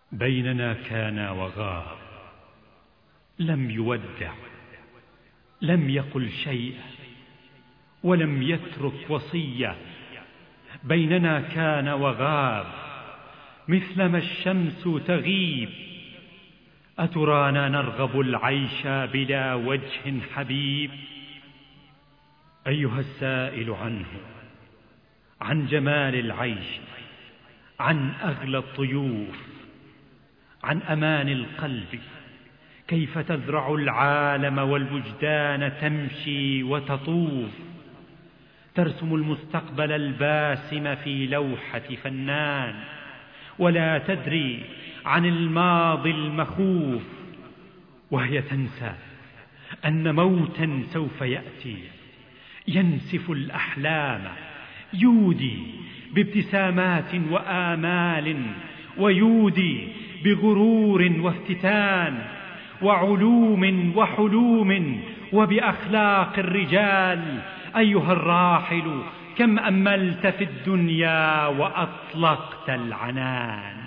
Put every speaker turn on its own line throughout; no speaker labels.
بيننا كان وغاب، لم يودع، لم يقل شيئا، ولم يترك وصية. بيننا كان وغاب، مثلما الشمس تغيب. أترانا نرغب العيش بلا وجه حبيب؟ أيها السائل عنه، عن جمال العيش، عن أغلى الضيوف، عن أمان القلب، كيف تزرع العالم والوجدان، تمشي وتطوف، ترسم المستقبل الباسم في لوحة فنان، ولا تدري عن الماضي المخوف، وهي تنسى أن موتا سوف يأتي ينسف الأحلام، يودي بابتسامات وآمال، ويودي بغرور وافتتان، وعلوم وحلوم، وبأخلاق الرجال. أيها الراحل، كم أملت في الدنيا وأطلقت العنان.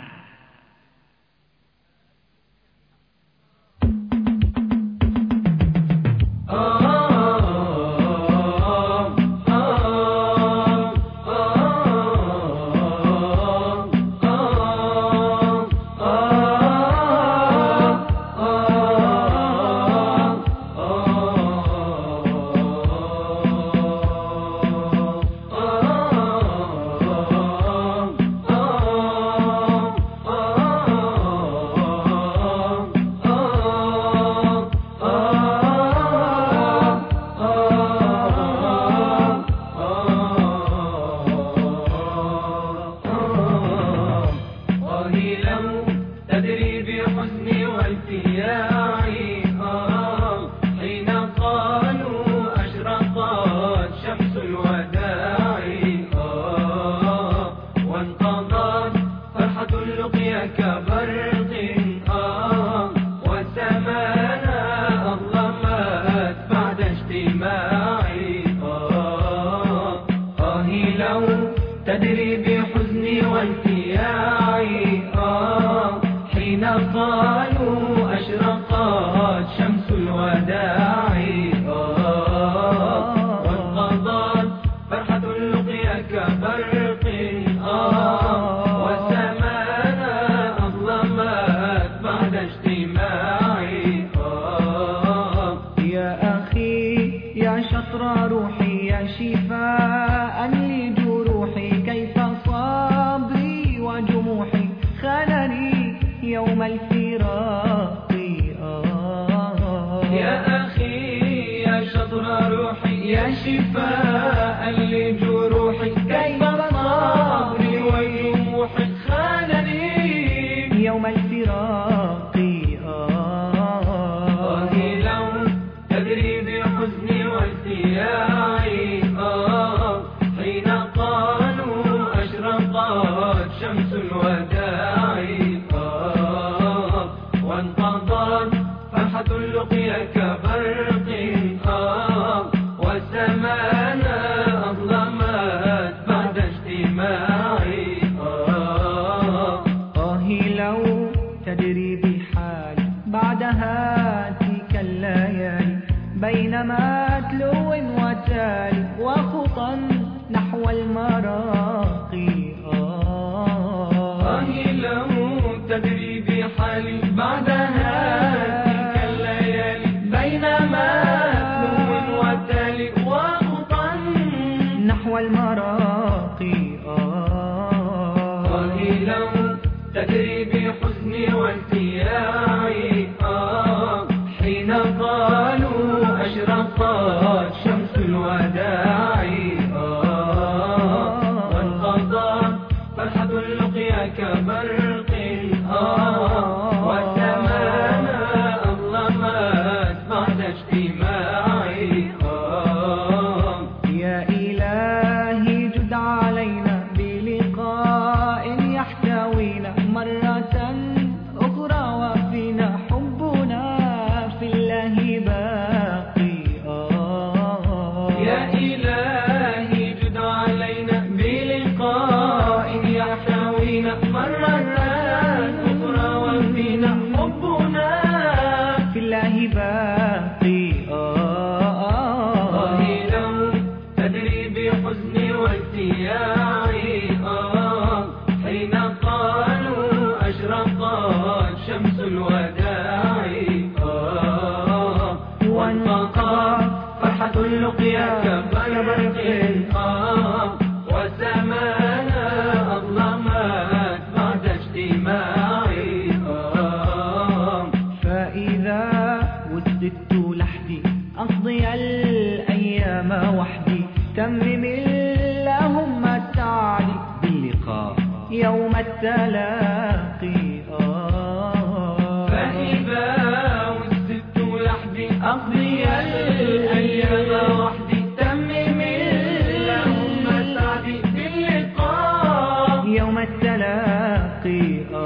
تدري بحزني والتياعي حين قالوا أشرقت شمس الوداع وانقضت فرحة اللقيا كبرق والسماء أظلمت بعد اجتماعي
يا أخي يا شطر روحي يا شفاء لجروحي، كيف صبري وجموحي خانني يوم الفراق.
يا أخي يا شطر روحي يا شفاء لجروحي، كيف صبري وجموحي خانني
يوم الفراق.
لو تدري بحزني والتياعي حين قالوا أشرقت شمس الوداع وانقضت فرحة اللقيا كبرق والسماء أظلمت بعد اجتماعي.
لو تدري بحالي بعد هاتك الليالي، بينما تلو وتالي وخطا نحو المراقي.
لو تدري بحالي بعد هاتك الليالي، بينما تلو وتالي وخطا
نحو المراقي.
لو تدري بحزني والتياعي حين قالوا أشرقت شمس الوداع وانقضت فرحة اللقيا كبرق والسماء أظلمت بعد اجتماعي.
يا إلهي جد علينا بلقاء يحتوينا مرة أخرى، وفينا حبنا في الله باقي.
يا إلهي الوداع وانقضى فرحة اللقيا كبرق وسمانا أظلمت بعد اجتماعي
فإذا وددت لحدي أقضي الأيام وحدي تمم اللهم سعدي باللقاء يوم التلاقي
فإذا وددت لحدي أقضي الأيام وحدي تمم اللهم سعدي باللقاء
يوم التلاقي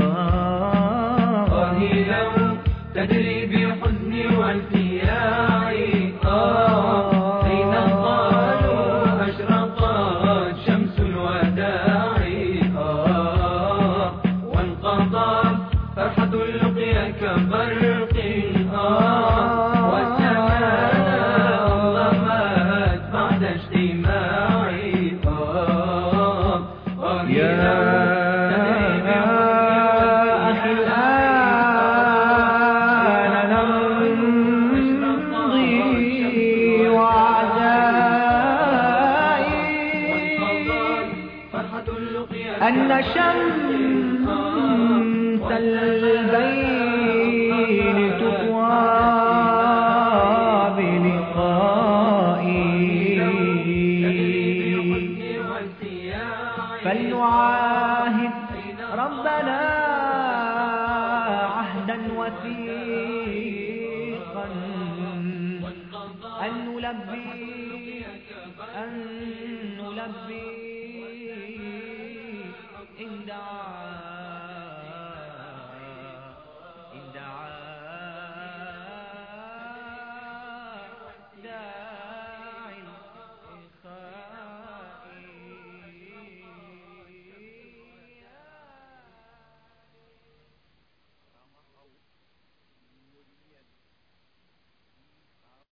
لو تدري بحزني والتياعي حين قالوا أشرقت شمس الوداع وانقضت فرحة اللقيا كبرق والسماء أظلمت بعد اجتماعي
أن شمس البين تطوى بلقائي فلنعاهد ربنا عهدا وثيقا أن نلبي